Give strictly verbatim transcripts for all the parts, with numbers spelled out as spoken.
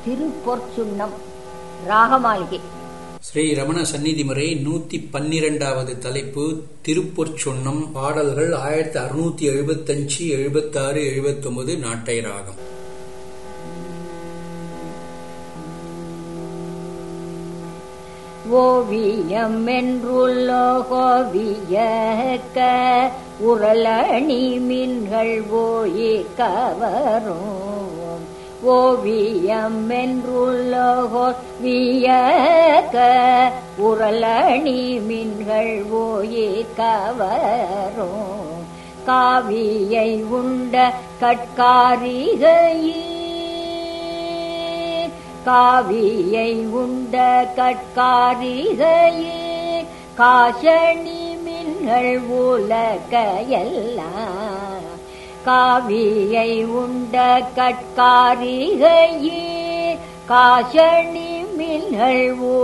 திருப்பொற்சுண்ணம் ராகமாளிகை. ஸ்ரீ ரமண சந்நிதி முறை நூத்தி பன்னிரண்டாவது தலைப்பு திருப்பொற்சுண்ணம். பாடல்கள் ஆயிரத்தி அறுநூத்தி எழுபத்தி அஞ்சு எழுபத்தி ஆறு எழுபத்தி ஒன்பது நாட்டை ராகம். ஓவியம் என்றுள்ளோவியக்க உரளணி மின்கள் ஓயே கவரும். ஓவியம் என்றுள்ளோவியக்க உரளணி மின்கள் ஓயே கவரும். காவியை உண்ட கட்காரிகையே காவியை உண்ட கட்காரிகையே காஷணி மின்கள் உலகையெல்லாம். காவியை உண்ட கட்காரிகையே காஷணி மின்கள்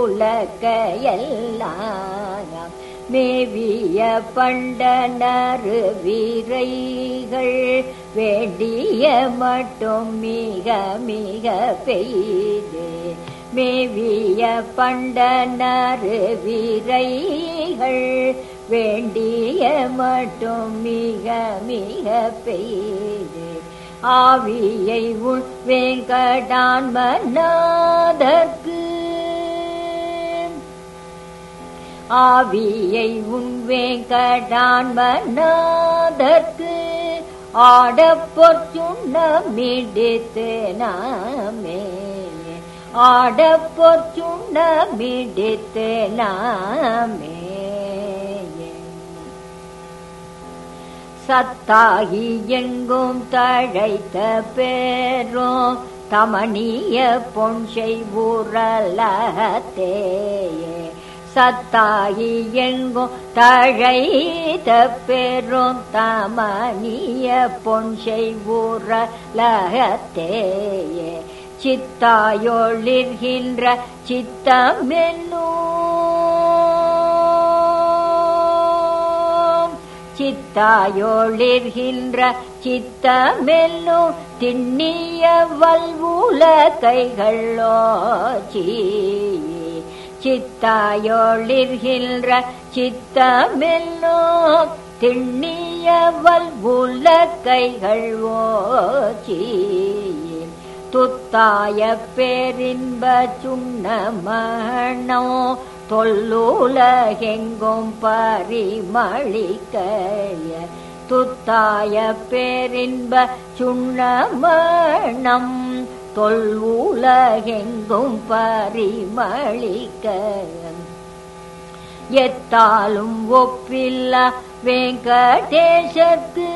உலகையெல்லாம். மேவிய பண்டனரு வீரைகள் வேண்டிய மட்டும் மிக மிக பெய்து. மேவிய பண்டனரு வீரைகள் வேண்டிய மட்டும் மிக மிக பெய்து. ஆவியை உள் வேங்கடான் மன்னாதற்கு ஆவியை உன் வேங்கடான் மன்னாதற்கு ஆடப்பொற்சுண்ணமிடித்து நாமே ஆடப்பொற்சுண்ணமிடித்து நாமே. சத்தாகி எங்கும் தழைத்த பேரும் தமணிய பொன்சை ஊரலத்தேயே. சத்தாகி எங்கும் தழைத்த பெரும் தமணிய பொன்சை ஊரலகத்தேயே. சித்தாயொளிர்கின்ற சித்தமென்னும் சித்தாயொளிர்கின்ற சித்தமென்னும் திண்ணிய வல்வுல கைகளோச்சி. சித்தாயொளிர்கின்ற சித்தமென்னும் திண்ணிய வல்வுல கைகள் ஓச்சி. துத்தாய பேரின்ப சுண்ணமணோ தொல்லுலகெங்கும் பரிமளிக்கைய. துத்தாய பேரின்ப சுண்ணமணம் தொல்லுலகெங்கும் பரிமளிக்க. எத்தாலும் ஒப்பில்ல வெங்கடேசத்து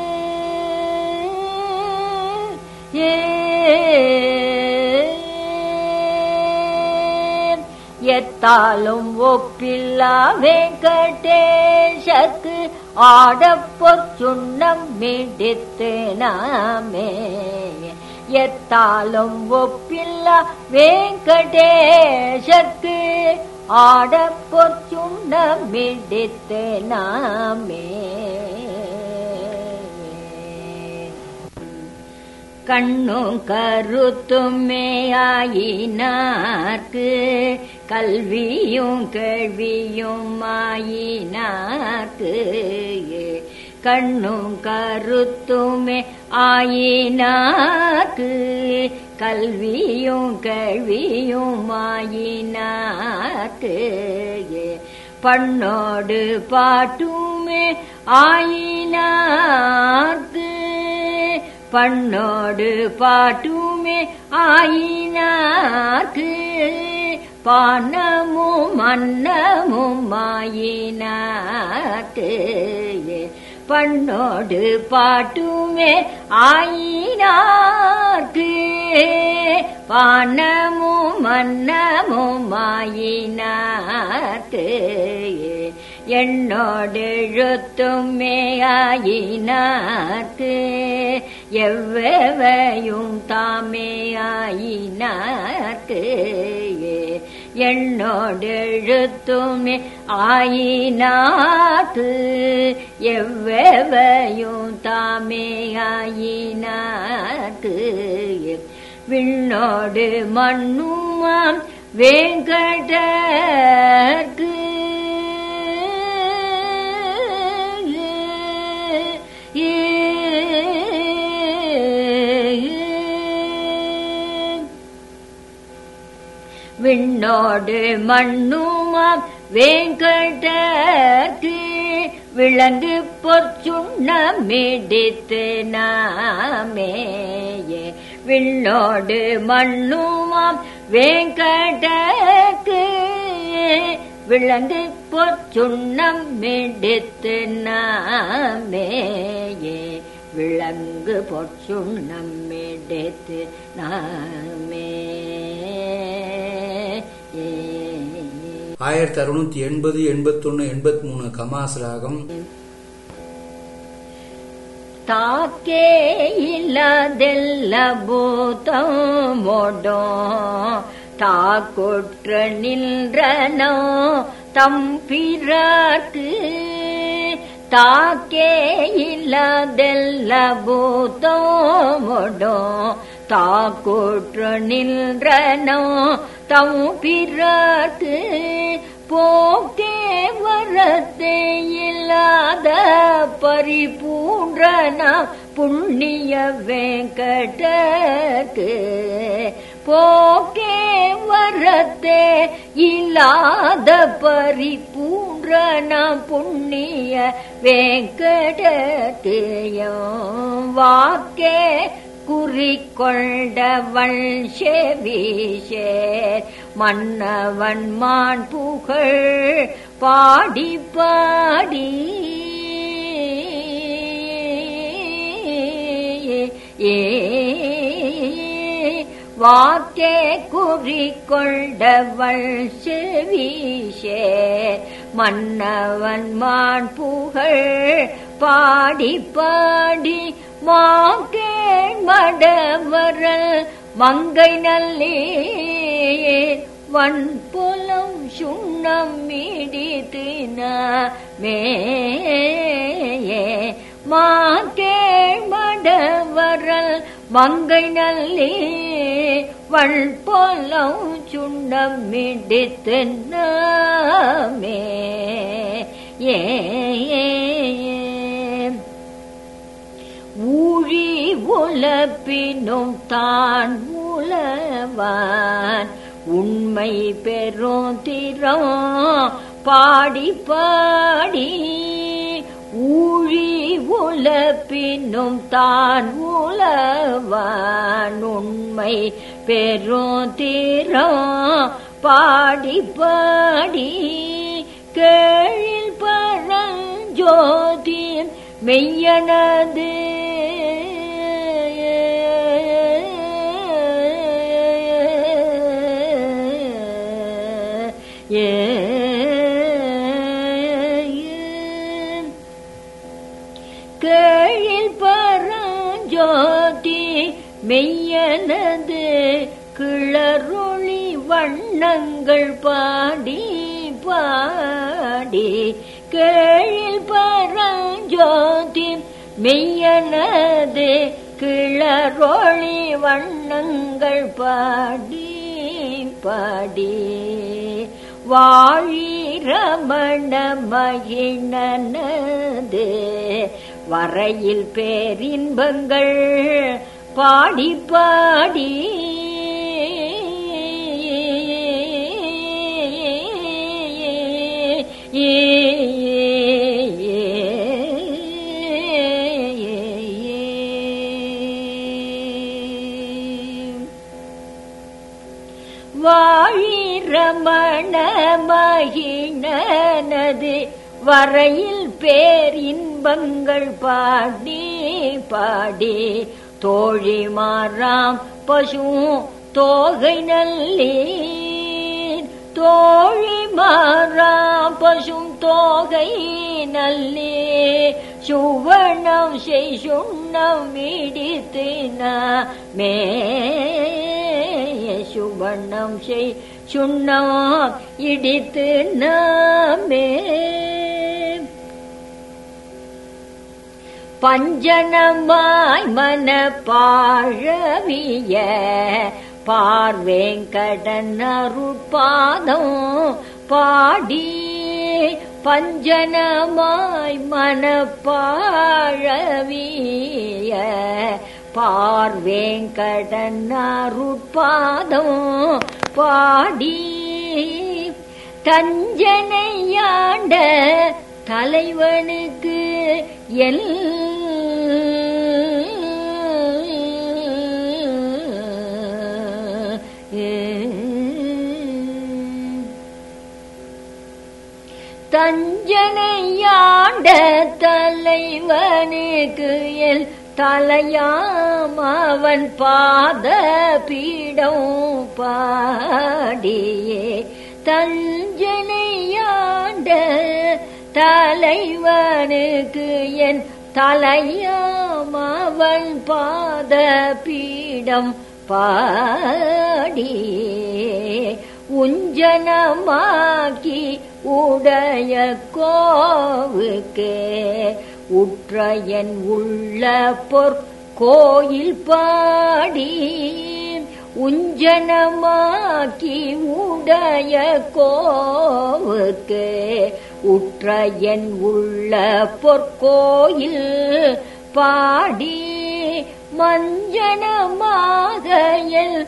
எத்தாலும் ஒப்பில்லா வெங்கடேசத்து ஆடப்பொற்சுண்ணம் மிடித்து நாமே. எத்தாலும் ஒப்பில்லா வெங்கடேசத்து ஆடப்பொற்சுண்ணமிடித்து நாமே. கண்ணும் கருத்துமே ஆயினார்க்கு கல்வியும் கேள்வியும் ஆயினார்க்கு. கண்ணும் கருத்துமே ஆயினார்க்கு கல்வியும் கேள்வியும் ஆயினார்க்கு. பண்ணோடு பாட்டுமே ஆயினார்க்கு பண்ணோடு பாட்டுமே ஆயினார்க்கு. பானமும் அன்னமும் ஆயினார்க்கு. பண்ணோடு பாட்டுமே ஆயினார்க்கு. பானமும் அன்னமும் ஆயினார்க்கு. எண்ணோடு எழுத்துமே ஆயினார்க்கு. எவ்வவையும் தாமே ஆயினார்க்கு. எண்ணோடு எழுத்துமே ஆயினார்க்கு. எவ்வவையும் தாமே ஆயினார்க்கு. விண்ணோடு மண்ணுமாம் வேங்கடர்க்கு விண்ணோடு மண்ணுமாம் வேங்கடர்க்கு விளங்கு பொற்சுண்ணமிடித்து நாமேயே விண்ணோடு மண்ணுமாம் வேங்கடர்க்கு விளங்கு பொற்சுண்ணமிடித்து நாமேயே விளங்கு பொற்சுண்ணமிடித்து நாமே. ஆயிரத்தி அறுநூத்தி எண்பது எண்பத்தி ஒன்னு எண்பத்தி மூணு கமாஸ் ராகம். தாக்கே இல்லாதெல்ல பூதம் மோடோ தாக்குற்ற நின்றனோ தம்பிராக்கு தாக்கே இல்லாதெல்ல பூதம் மோடோ தாக்குற்ற நின்றனோ தம்பிராக்கு போக்கே வரத்தே இல்லாத பரிபூன்றனா புண்ணிய வேங்கடர்க்கு போக்கே வரத்தே இல்லாத பரிபூன்றனா புண்ணிய வேங்கடர்க்கு வாக்கே குறிக்கொண்டவள் செவிஷேர் மன்னவன் மான் புகழ் பாடி பாடி ஏ வாக்கே குறிக்கொண்டவள் செவிஷேர் மன்னவன் மான் புகழ் பாடி பாடி மாக்கே மடவரல் மங்கை நல்லீர் வன்புலம் சுண்ணம் இடித்தினமே மாக்கே மடவரல் மங்கை நல்லீர் வன்புலம் சுண்ணம் இடித்தினமே ஏ ஊழி உலப்பினும் தான் உலவான் உண்மை பெறும் திறம் பாடி பாடி ஊழி உலப்பினும் தான் உலவான் உண்மை பெறும் திறம் பாடி பாடி கேழில் பரஞ்சோதி மெய்யனது கேழில் பரஞ்சோதி மெய்யனது கிளரொளி வண்ணங்கள் பாடி பாடி கேழில் பரஞ்சோதி மெய்யனது கிளரொளி வண்ணங்கள் பாடி பாடி வாழி ரமண மகிழனது வரையில் பேரின்பங்கள் பாடி பாடி வாழி ரமண மகிழனது வரையில் பேரின்பங்கள் பாடி பாடி தோழி மாறாம் பசு தோகை நல்லீர் தோழி மாறாம் பசும் தோகை நல்லீர் சுவனம் செய் சுண்ணம் இடித்தினமே சுவனம் செய் சுண்ணம் இடித்தினமே பஞ்சனமாய் மனப்பாழவிய பார்வேங்கடன் அருட்பாதம் பாடி பஞ்சனமாய் மனப்பாழவிய பார்வேங்கடன் அருட்பாதம் பாடி தஞ்சனையாண்ட தலைவனுக்கு எல் தஞ்சனையாண்ட தலைவனுக்கு எல் தலையாம் அவன் பாத பீடம் பாடியே தஞ்சனையாண்ட தலைவனுக்கு என் தலையாம் அவன் பாத பீடம் பாடியே உஞ்சனமாக்கி உடைய கோவுக்கே உற்ற என் உள்ள பொற்கோயில் பாடி உஞ்சனமாக்கி உடைய கோவுக்கே உற்ற என் உள்ள பொற்கோயில் பாடி மஞ்சனமாக எல்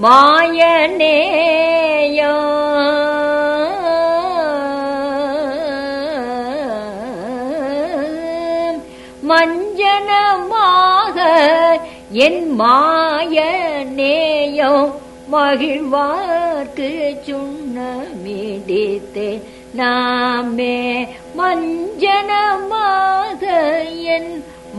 மாயனேயா மஞ்சனமாக என் மாயனேயம் மகிழ்வார்க்கு சுண்ணமிடித்தே நாமே மஞ்சனமாக என்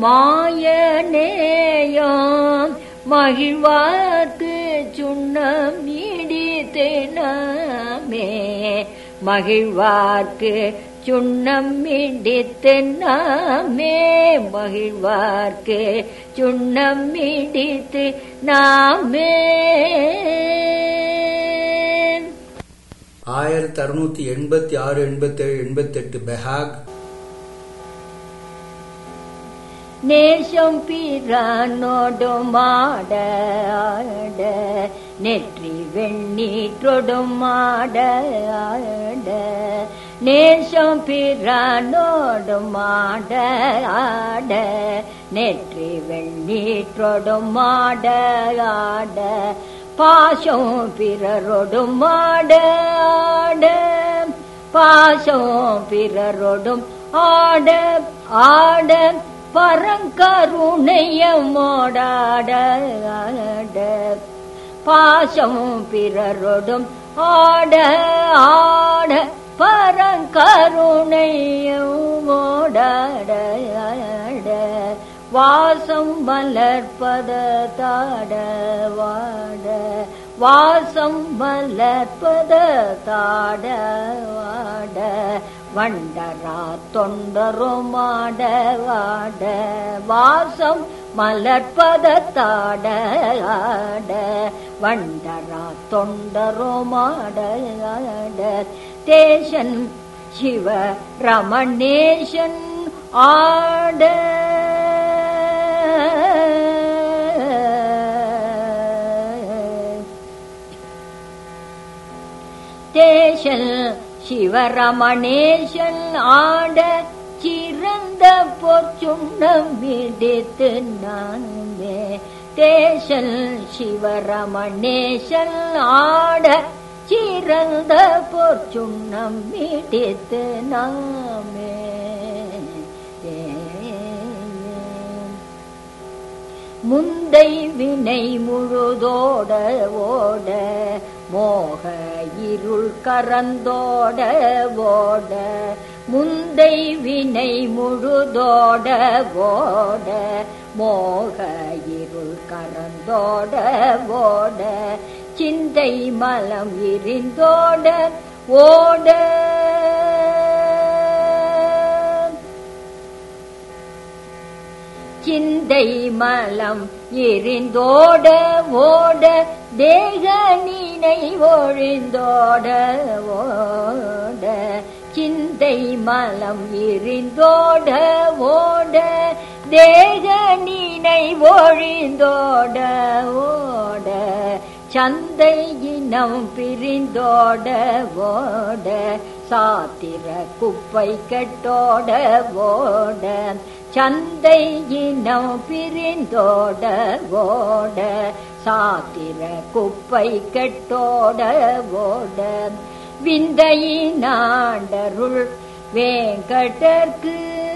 மாயனேயம் மகிழ்வார்க்கு சுண்ணம் இடித்தே நாமே மகிழ்வார்க்கு சுண்ணம் இடித்து நாமே மகிழ்வார்க்கு சுண்ணம் இடித்து நாமே. ஆயிரத்தி அறுநூத்தி எண்பத்தி ஆறு எண்பத்தி ஏழு எண்பத்தி எட்டு பெஹாக். நேசம் பிரானோடுமாட ஆட நெற்றி வெண்ணீற்றொடுமாட ஆட நேசம் பிரானோடுமாட ஆட நெற்றி வெண்ணீற்றொடுமாட ஆட பாசம் பிறரொடுமாட ஆட பாசம் பிறரொடும் ஆட ஆட பரங்கருணையமோடாட ஆட பாசம் பிறரொடும் ஆட ஆட பரங்கருணையமோடாட ஆட வாசம் மலர்பத தாட வாட வாசம் மலர்பத தாட வாட வண்டரா தொண்டருமாட வாட வாசம் மலர்பத தாட ஆட வண்டரா தொண்டருமாட ஆட தேசன் சிவ ரமணேசன் ஆட தேசல் சிவரமணேசன் ஆட சிறந்த பொற்சுண்ணம் இடித்து நாமே தேசல் சிவரமணேசன் ஆட சிறந்த பொற்சுண்ணம் இடித்து நாமே. முந்தை வினை முழுதோட ஓட மோக இருள் கரந்தோட ஓட முந்தை வினை முழுதோட ஓட மோக இருள் கரந்தோட ஓட சிந்தை மலம் எரிந்தோட ஓட சிந்தை மலம் எரிந்தோட ஓட தேக நினை ஒழிந்தோட ஓட சிந்தை மலம் எரிந்தோட ஓட தேக நினைவொழிந்தோட ஓட சந்தை இனம் பிரிந்தோட ஓட சாத்திர குப்பை கெட்டோட ஓட சந்தை இனம் பிரிந்தோட ஓட சாத்திர குப்பை கெட்டோட ஓட விந்தையினாண்டருள் வேங்கடற்கு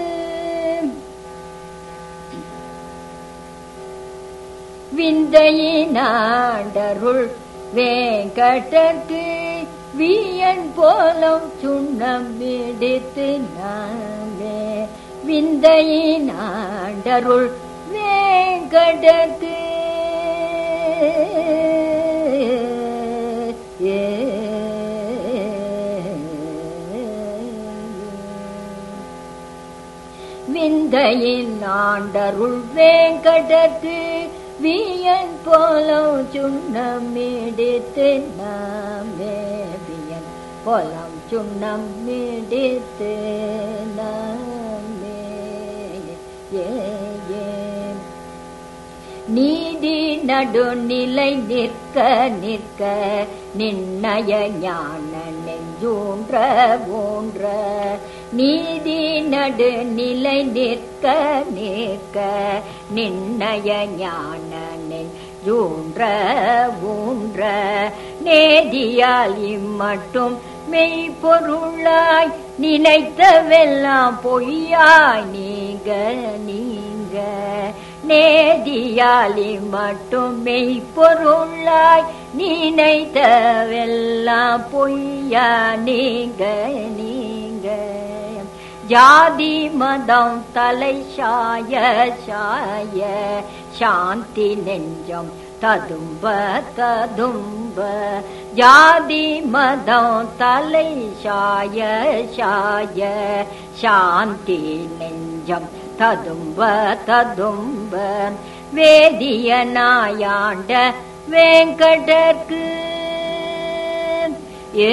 விந்தையினாண்டருள் வேங்கடற்கு வீயன் போலம் சுண்ணம் விடுத்து நாமே விந்தையினாண்டருள் வேங்கடற்கு விந்தையின் ஆண்டருள் வேங்கடற்கு வீயன் போலம் சுண்ணம் மிடித்து நாமே வியன் போலம் சுண்ணம் மிடித்து நாமே ஏ நீதி நடுநிலை நிற்க நிற்க நின்னய ஞான நெஞ்சூன்ற ஊன்ற நீதி நடுநிலை நிற்க நிற்க நின்னய ஞான நெஞ்சூன்ற ஊன்ற நேதியால் இம்மட்டும் மெய்ப்பொருளாய் நினைத்தவெல்லாம் பொய்யாய் நீங்க நீங்க நேதியாலி மட்டும் மெய்ப்பொருளாய் நினைத்தவெல்லாம் பொய்யா நீங்க நீங்க ஜாதி மதம் தலை சாய சாய சாந்தி நெஞ்சம் ததும்ப ததும்ப ஜாதி மதம் தலை சாய சாய சாந்தி நெஞ்சம் ததும்ப ததும்ப வேதியனாயாண்ட வேங்கடற்கு ஏ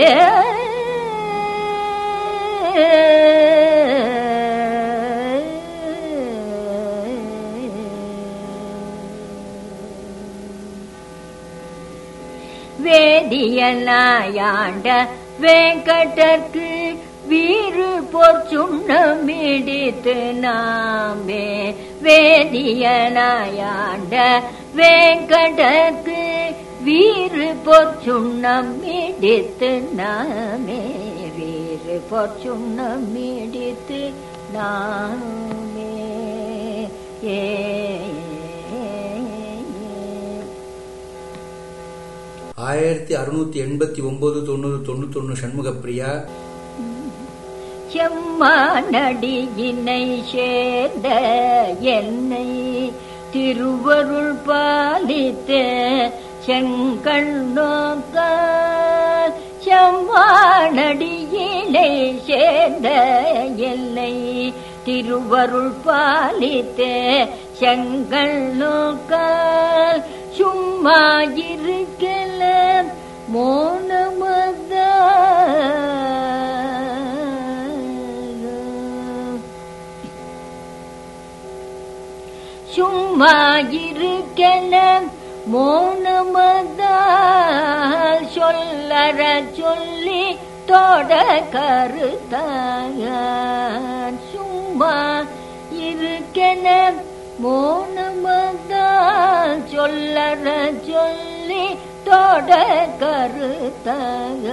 வேதியனாயாண்ட வேங்கடற்கு வீறு பொற்சுண்ணம் மிடித்து நாமே வேதியனாயாண்ட வேங்கடற்கு வீறு பொற்சுண்ணம் மிடித்து நாமே வீறு பொற்சுண்ணம் மிடித்து நாமே ஏ ஆயிரத்தி அறுநூத்தி எண்பத்தி ஒன்பது தொண்ணூறு தொண்ணூத்தி ஒன்னு சண்முகப்பிரியா. செம்மானடியினை சேர்ந்த என்னை திருவருள் பாலித்த செங்கண் நோக்க செம்மானடியினை சேர்ந்த என்னை திருவருள் பாலித்த செங்கண் நோக்க சும்மா இருக்கல மோனமத சும்மா இருக்கல மோனமத சொல்லற சொல்லி தோட கருத்தாக சும்மா இருக்கல மோனமத சொல்லற சொல்லி தோட கருத்தாக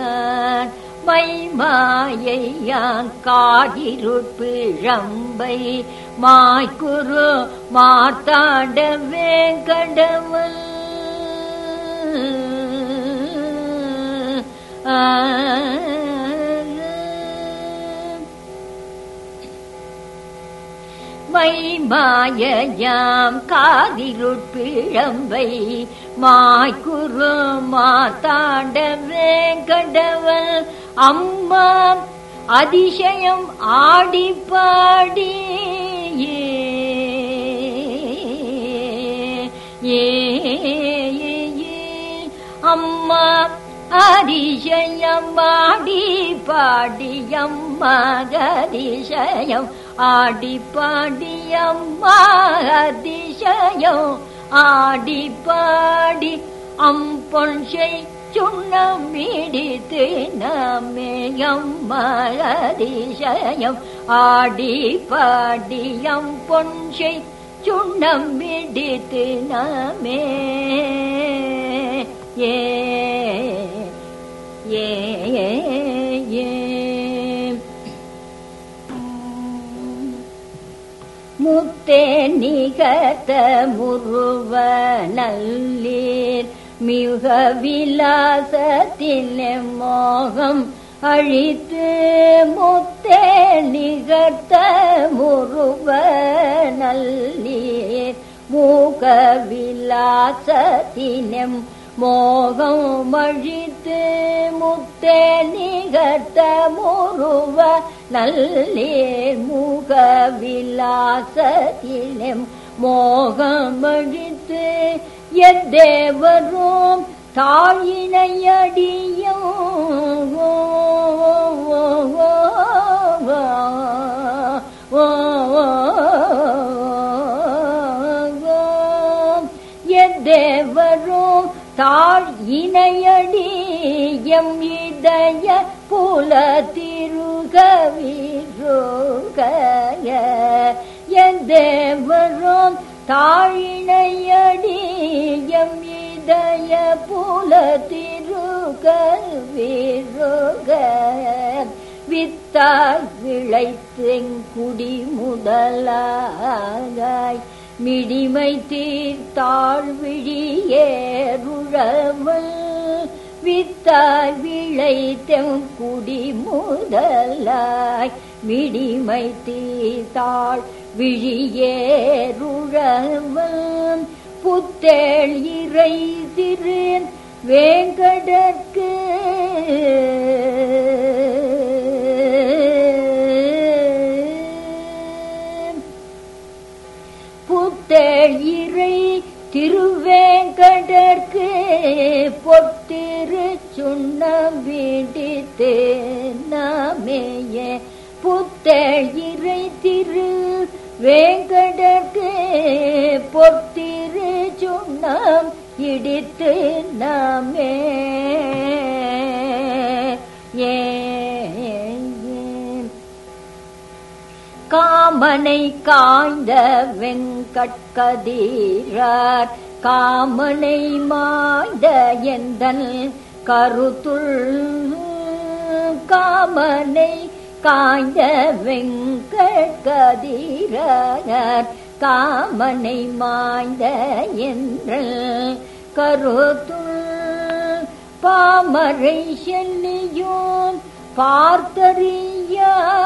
மைமாயையான் காதிருப்பிழம்பை மாய்குரு மார்த்தாண்ட வேங்கடவல் மைமாயையாம் காதிருப்பிழம்பை மாய்குரு மார்த்தாண்ட வேங்கடவல் அம்மா அதிசயம் ஆடி பாடி ஏ அம்மா அதிசயம் ஆடி பாடி அம்மா அதிசயம் ஆடி பாடி அம்மா அதிசயம் ஆடி பாடி அம்பொன் செய் சுண்ணம் இடித்து நம்மே அம்மா அதிசயம் ஆடி பாடி அம்பொன் செய் சுண்ணம் இடித்து நாமே ஏ ஏ ஏ முத்தே நிகத முருவ நல்லீர் மிக விலாசத்தில் மோகம் அழித்து முத்தே நிகத்த முருவ நல்லீர் மூக விலாசத்தினம் மோகம் அழித்து முத்தே நிகத்த முருவ நல்லீர் மூக விலாசத்தினம் மோகம் அழித்து எத்தேவரும் தாயினையடியும் எத்தேவரும் தாழ் இணையடியம் இதய புல திருகவிருகய எத்தேவரும் தாழினையடியம் இதய புல திருகவிருக வித்தாய் விளைத்தெங்குடி முதலாய் மிடிமை தீர்த்தாள் விழியேருழவள் வித்தாய் விளைத்தெங்குடி முதலாய் மிடிமை தீர்த்தாள் விழியேருழவள் புத்தேள் இறை திரு வேங்கடற்கு புத்தேள் இறை திருவேங்கடற்கு பொத்திரு சுண்ணம் விடித்து நாமேய புத்தேள் இறை திரு வேங்கடற்கு பொத்திரு சுண்ணம் இடித்து நாமே ஏ காமனை காய்ந்த வெங்கட்கதீரார் காமனை மாய்ந்த எந்தன் கருத்துள் காமனை காய்ந்த வெங்கட்கதீரார் காமனை மாய்ந்த எந்தன் கருத்துள் பாமரை செல்லியும் பார்த்தறிய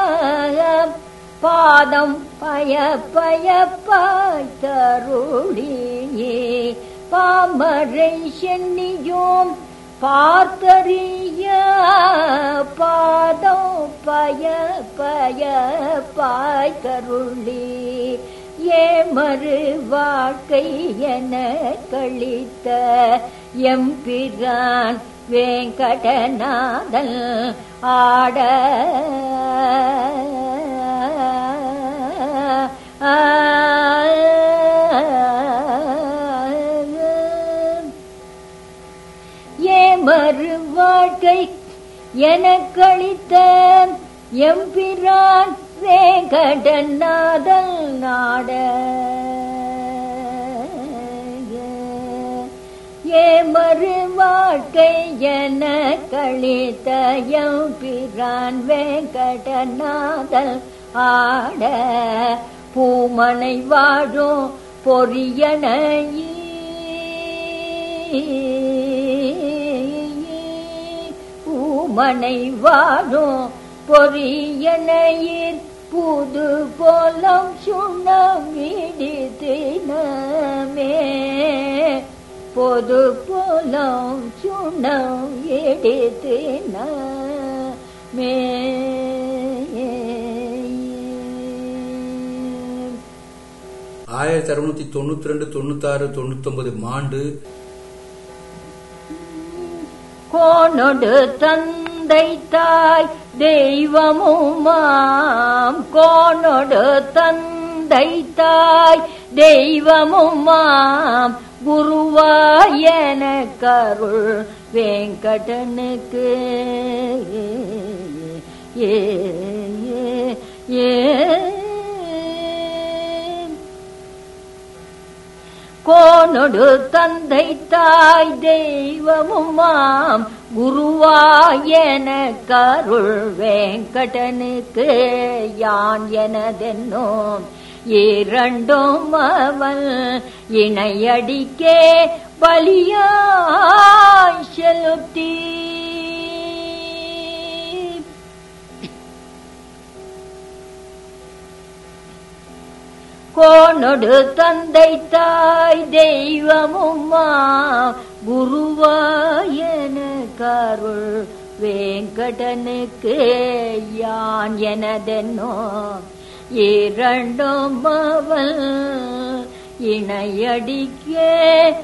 பாதம் பய பய பாய்த்தருளியே பாமரை சென்னியோம் பார்த்தறிய பாதம் பய பய பாய்த்தருளி ஏமறு வாழ்க்கை என கழித்த எம்பிரான் வேங்கடநாதன் ஆட ஏமறு வாழ்க்கை எனக்களித்த எம்பிரான் வேங்கடநாதன் நாட ஏமறு வாழ்க்கை எனக்களித்த எம்பிரான் வேங்கடநாதன் ஆட பூமனை வாழும் பொரியனையே பூமனை வாழும் பொரியனையில் புது போலம் சுண்ணம் இடித்தினமே பொது போலம் சுண்ணம் இடித்தினமே ஆயிரத்தி அறுநூத்தி தொண்ணூத்தி ரெண்டு தொண்ணூத்தி ஆறு தொண்ணூத்தி ஒன்பது ஆண்டு கோனொடு தந்த தந்தை தாய் தெய்வமுமாம் கோனொடு தந்தை தாய் தெய்வமுமாம் குருவாயன கருள் வெங்கடனுக்கு ஏ ஏ கோனொடு தந்தை தாய் தெய்வமுமாம் குருவாயன கருள் வெங்கடனுக்கு யான் எனதென்னோம் இரண்டும் அவன் இணையடிக்கே பலியாய் செலுத்தி கோனொடு தந்தை தாய் தெய்வமும்மா குருவாயன கருள் வெங்கடனுக்கு யான் எனதென்னோ இரண்டும் அவள் இணையடிக்கே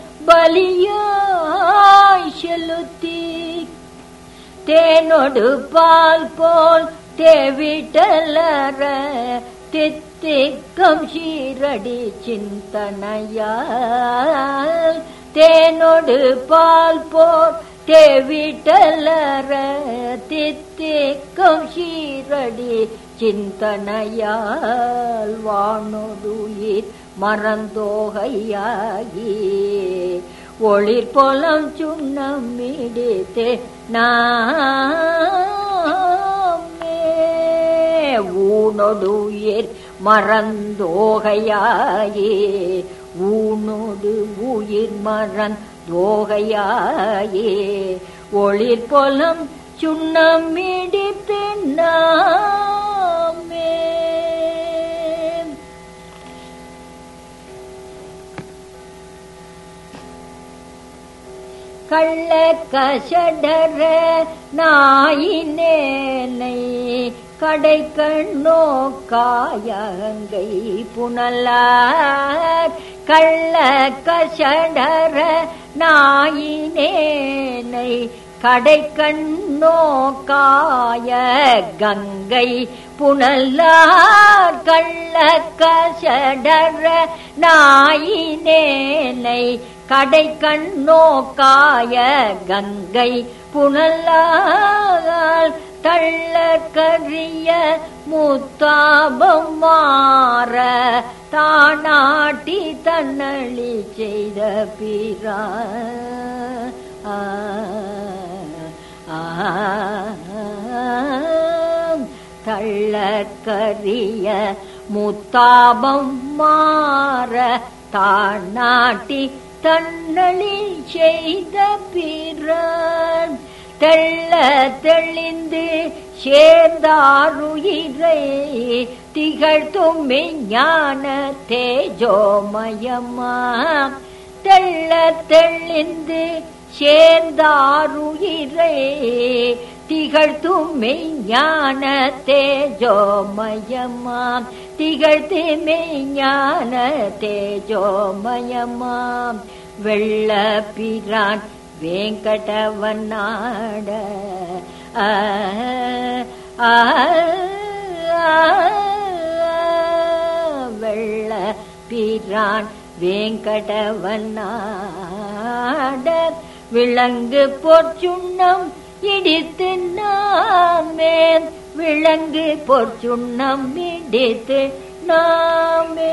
பலியாய் செலுத்தி தேனொடு பால் போல் தேவிட்டலற தித்திக்கம் சீரடி சிந்தனையால் தேனொடு பால் போர் தேவிட்டலற தித்திக்கம் சீரடி சிந்தனையால் வானொடுயிர் மறந்தோகையாகி ஒளிர் பொலம் சுண்ணம் மிடித்தே நாமே ஊனொடுயிர் மறந்தோகையாயே ஊனொடு உயிர் மறந்தோகையாயே ஒளிர் பொலம் சுண்ணம் மிடித்தே நாமே கள்ள கசடர நாயினேனை கடை கண்ணோ காயங்கை புனலார் கள்ள கசடர நாயினேனை கடை கண்ணோ காய கங்கை புனலார் கள்ள கசடர நாயினேனை கடை கண்ணோ காய கங்கை புனலால் தள்ள கரிய முத்தாபம் மாற தானாட்டி தன்னழி செய்த பிறா தள்ள கரிய முத்தாபம் மாற தானாட்டி தன்னழி செய்த பிறன் தெள்ள தெளிந்து சேர்ந்தாருயிரை திகழ்த்தும் ஞான தேஜோமயமா தெள்ள தெளிந்து சேர்ந்தாருயிரை திகழ்த்தும் ஞான தேஜோமயமாம் திகழ்த்து மெய்ஞான தேஜோமயமாம் வெள்ள பிரான் வெங்கடவன் நாட வெள்ள பிரான் வெங்கடவன் நாட விலங்கு பொற்சுண்ணம் இடித்து நாமே விலங்கு பொற்சுண்ணம் இடித்து நாமே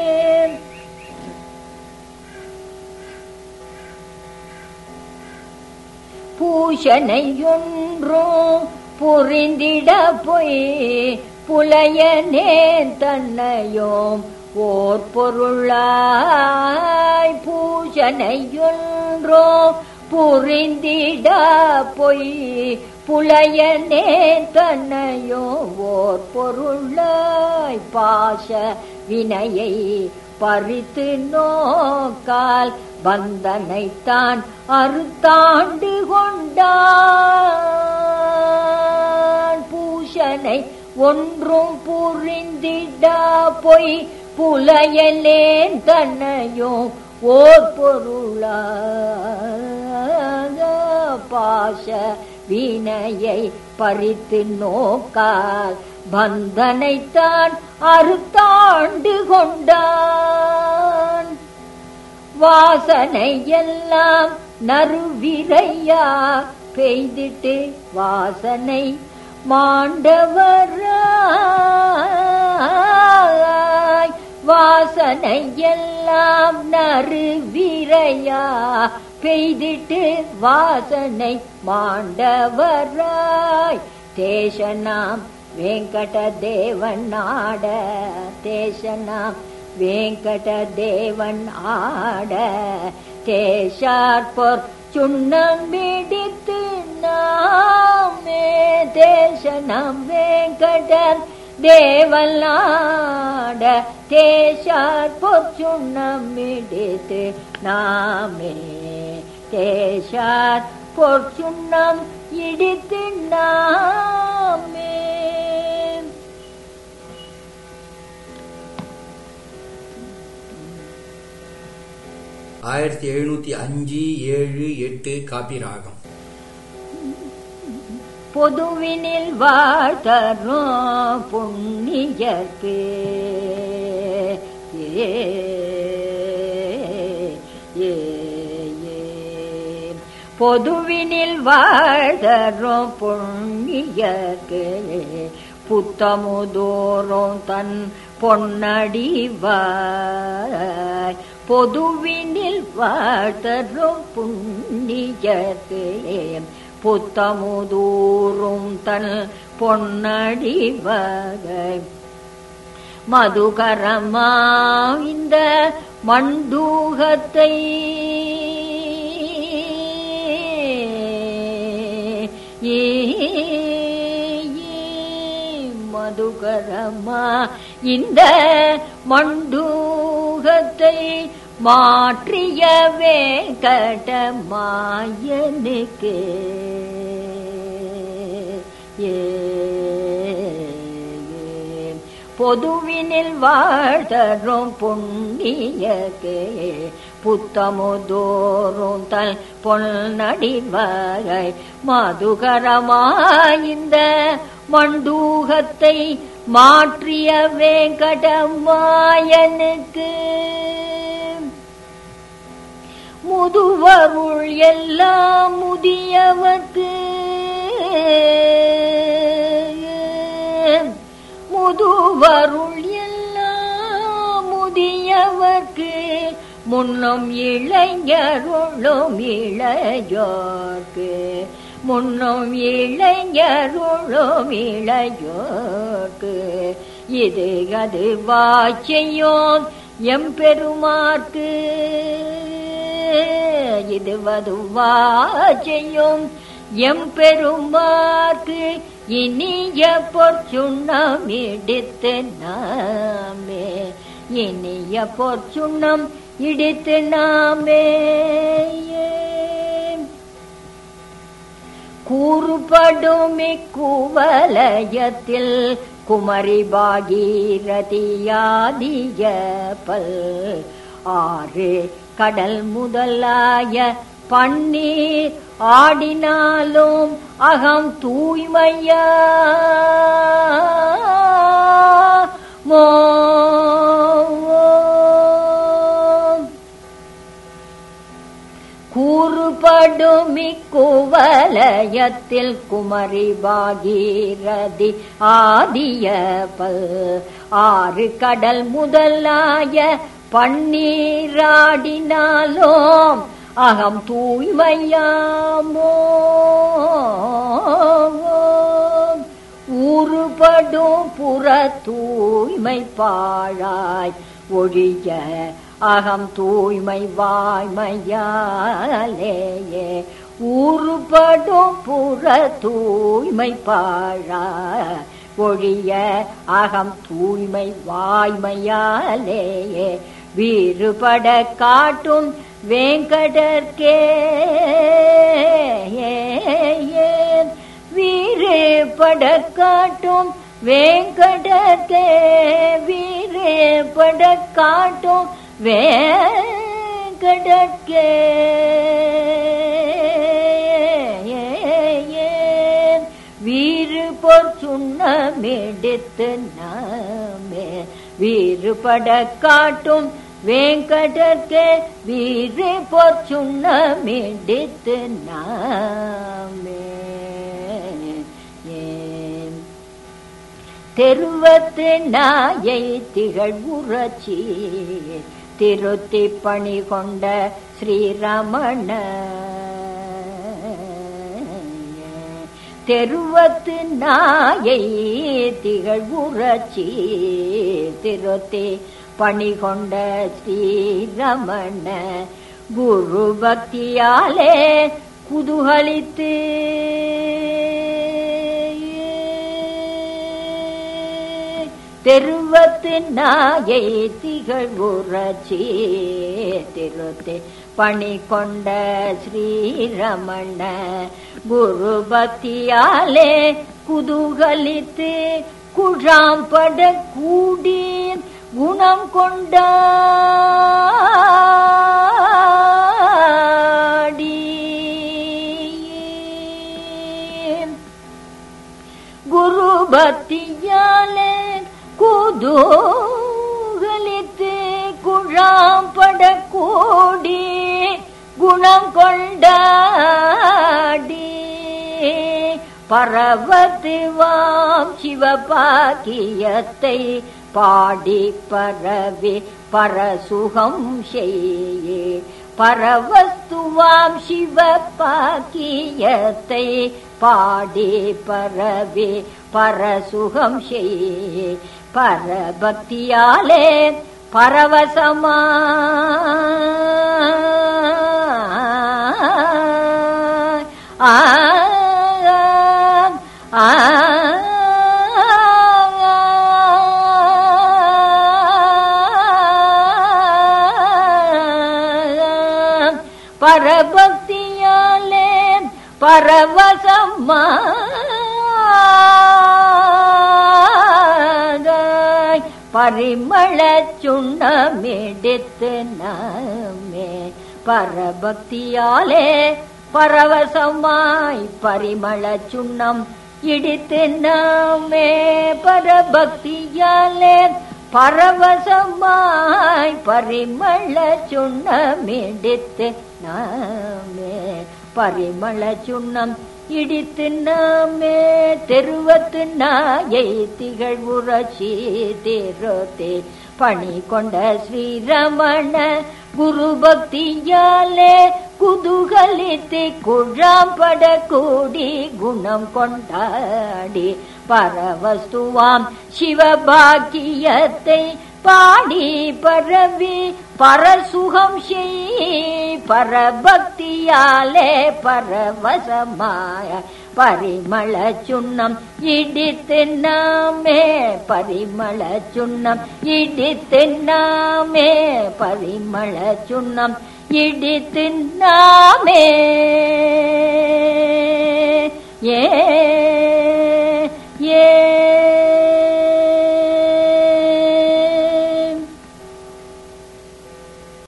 பூஷனையொன்றும் புரிந்திட பொய் புலையனே தன்னையோம் ஓர் பொருளாய் பூஷனையொன்றும் புரிந்திட பொய் புலையனே தன்னையோ ஓர் பொருளாய் பாச வினையை பறித்து நோக்கால் பந்தனைத்தான் அறுத்தாண்டு கொண்டான் பூஷனை ஒன்றும் புரிந்திட பொய் புலையலேன் தன்னையோ ஓர் பொருளாக பாச வினையை பறித்து நோக்கால் பந்தனைத்தான் அறுத்தாண்டு கொண்டான். வாசனை எல்லாம் நறுவிரையா பெய்திட்டு வாசனை மாண்டவராய். வாசனை எல்லாம் நறுவிரையா பெய்திட்டு வாசனை மாண்டவராய். தேசனாம் வெங்கட தேவன் ஆட தேசனாம் வெங்கட தேவன் ஆட தேசார்பொற் சுண்ணம் பிடித்து நாமே தேசனம் வெங்கடன் தேவன் ஆட தேசார்பொற் சுண்ணம் பிடித்து நாமே தேசார் பொற்சுண்ணம் இடித்து நாமே. ஆயிரத்தி எழுநூத்தி அஞ்சு ஏழு எட்டு காப்பி ராகம். பொதுவினில் வாழ்த்தரும் புண்ணியர்க்கு ஏ ஏ பொதுவினில் வாழ்த்தரும் புண்ணியர்க்கு புத்தமுதோறும் தன் பொன்னடிவாய். பொதுவினில் வாழ்த்தரும் புண்ணியர்க்கு புத்தமுதூறும் தன் பொன்னடிவாய். மதுகரமா இந்த மண்டூகத்தை மதுகரமா இந்த மண்டூகத்தை மாற்றிய வேங்கடமாயனுக்கு ஏ பொதுவினில் வாழ்த்தரும் புண்ணியர்க்கு புத்தமுதோறும் தன் பொன்னடிவாய். மதுகரமாய்ந்த மண்டூகத்தை மாற்றிய வேங்கடமாயனுக்கு முதுவருள் எல்லாம் முதியவர்க்கு முதுவருள் எல்லாம் முதியவர்க்கு முன்னும் இளைஞருளும் இளையோர்க்கு முன்னும் இளைஞருளும் இளையோர்க்கு இது அது வாச்சையோம் எம்பெருமார்க்கு இது வதுவாச்சையும் எம்பெருமார்க்கு இனிய பொற்சுண்ணம் இடித்து நாமே இனிய பொற்சுண்ணம் இடித்து நாமே. கூறுபடும் இக்குவலயத்தில் குமரி பாகீரதியாதிய பல் ஆறு கடல் முதலாய பன்னீர் ஆடினாலும் அகம் தூய்மையா மோ கூறுபடும் இக்குவலயத்தில் குமரி பாகீரதி ஆதிய பல் ஆறு கடல் முதலாய பன்னீராடினாலும் அகம் தூய்மையாமோ ஊறுபடும் புற தூய்மை பாழாய் ஒழிய அகம் தூய்மை வாய்மையாலேயே ஊறுபடும் புற தூய்மை பாழாய் ஒழிய அகம் தூய்மை வாய்மையாலேயே வீறுபட காட்டும் வேங்கடர்க்கே வீறுபட காட்டும் வேங்கடர்க்கே வீறுபட காட்டும் வேங்கடர்க்கே சுண்ணமிடித்து நாமே வீறுபட காட்டும் வேங்கடர்க்கே வீறு பொற்சுண்ணமிடித்து நாமே தெருவத்து நாயை திகழ் உரச்சி திருத்தி பணி கொண்ட ஸ்ரீரமண தெருவத்து நாயை திகழ் உரச்சி திருத்தி பணி கொண்ட ஸ்ரீரமண குரு பக்தியாலே குதூகலித்து தெருவத்து நாயை திகழ் உரச்சி திருத்தி பணி கொண்ட ஸ்ரீரமண குரு பக்தியாலே குதூகலித்து குழாம்பட கூடி குணம் கொண்டாடி குரு பக்தியாலே குதூகலித்து குழாம்பட கூடி குணம் கொண்டாடி பரவத்துவாம் சிவபாக்கியத்தை பாடி பரவி பரசுகம் செய்யே பரவஸ்துவாம் சிவபாக்கியத்தை பாடி பரவி பரசுகம் செய்யே பரபக்தியாலே பரவசமா ஆ ஆ பரபக்தியாலே பரவசமா பரிமள சுண்ணமிடித்து நாமே பரபக்தியாலே பரவசமாய் பரிமள சுண்ணம் இடித்து நாமே பரபக்தியாலே பரவசமாய் பரிமள சுண்ணமிடித்து நாமே பரிமள சுண்ணம் இடித்து நாமே தெருவத்து நாயை திகழ் உரச்சி தேரோத்தே பணி கொண்ட ஸ்ரீரமண குரு பக்தியாலே குதூகலித்து குழாம்பட கூடி குணம் கொண்டாடி பரவஸ்துவாம் சிவபாக்கியத்தை பாடி பரவி பரசுகம் செய் பரபக்தியாலே பரவசமாய பரிமள சுண்ணம் இடித்து நாமே பரிமள சுண்ணம் இடித்து நாமே பரிமள சுண்ணம் இடித்து நாமே